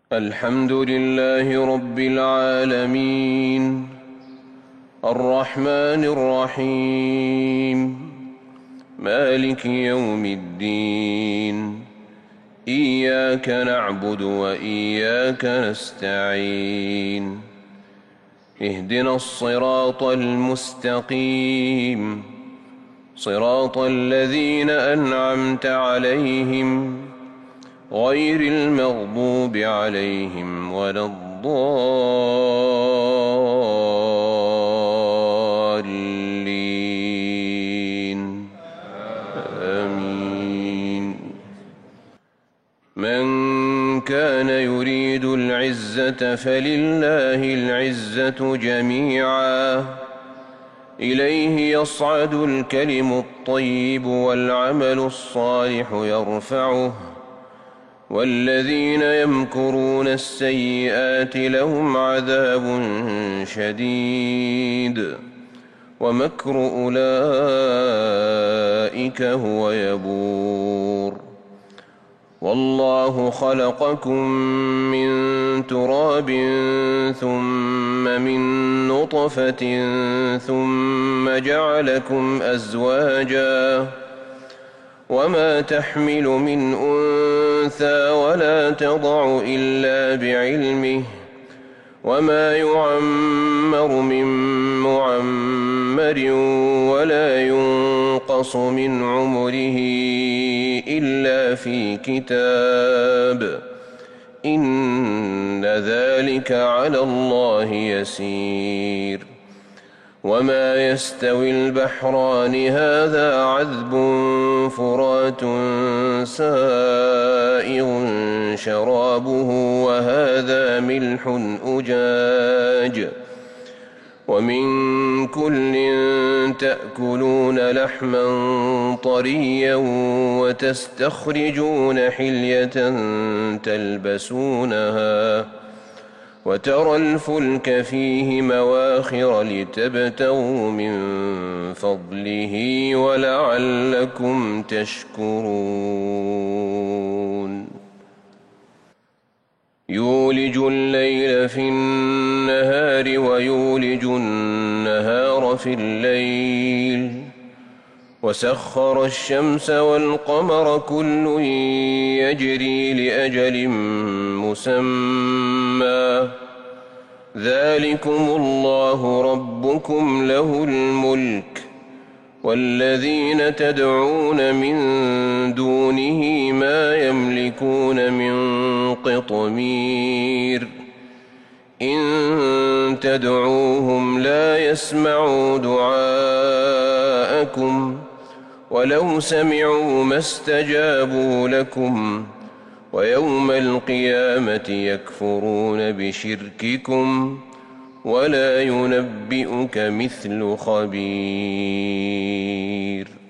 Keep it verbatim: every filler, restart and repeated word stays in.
الحمد لله رب العالمين الرحمن الرحيم مالك يوم الدين إياك نعبد وإياك نستعين اهدنا الصراط المستقيم صراط الذين أنعمت عليهم غير المغضوب عليهم ولا الضالين آمين. من كان يريد العزة فلله العزة جميعا إليه يصعد الكلم الطيب والعمل الصالح يرفعه والذين يمكرون السيئات لهم عذاب شديد ومكر أولئك هو يبور. والله خلقكم من تراب ثم من نطفة ثم جعلكم أزواجا وما تحمل من أنثى ولا تضع إلا بعلمه وما يعمر من معمر ولا ينقص من عمره إلا في كتاب إن ذلك على الله يسير. وما يستوي البحران هذا عذب فرات سائغ شرابه وهذا ملح أجاج ومن كل تأكلون لحما طريا وتستخرجون حلية تلبسونها وترى الفلك فيه مواخر لتبتغوا من فضله ولعلكم تشكرون. يولج الليل في النهار ويولج النهار في الليل وسخر الشمس والقمر كل يجري لأجل مسمى ذلكم الله ربكم له الملك والذين تدعون من دونه ما يملكون من قطمير إن تدعوهم لا يسمعوا دعاءكم ولو سمعوا ما استجابوا لكم ويوم القيامة يكفرون بشرككم ولا ينبئك مثل خبير.